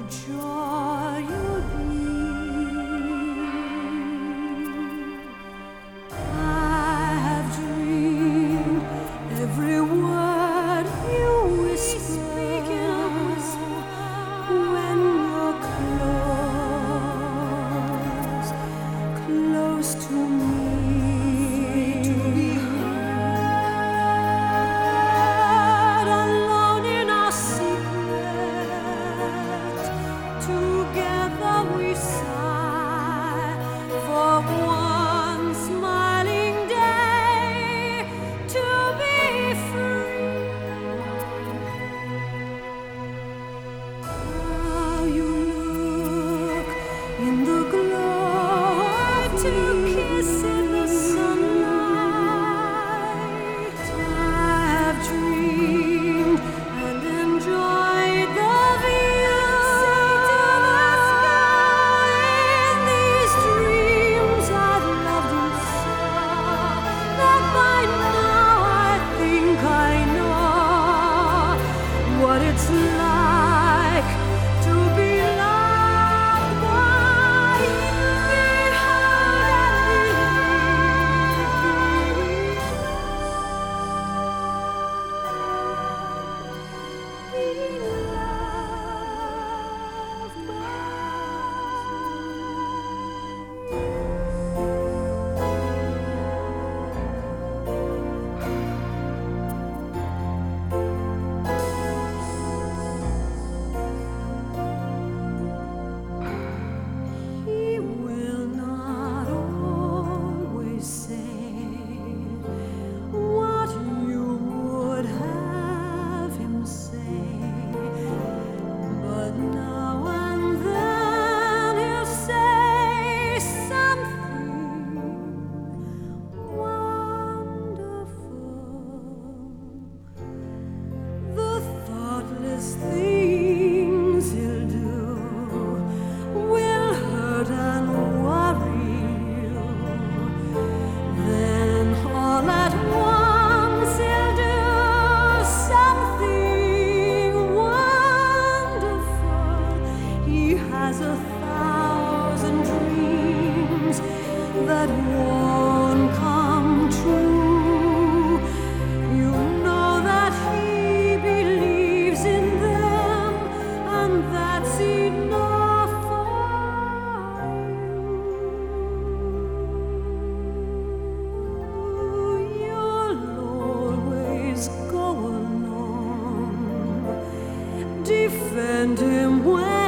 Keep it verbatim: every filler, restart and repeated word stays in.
joy you'll be. I have dreamed every word you whisper when you're close, close to me. Together we sigh for one smiling day to be free. How you look in the glow of to kiss in the sunlight. I have dreamed and enjoyed the view. What it's like to be loved by you. Be loved things he'll do will hurt and worry you. Then all at once he'll do something wonderful. He has a thousand dreams that won't come true. You know that he believes in them, and that's enough for you. You'll always go along, defend him when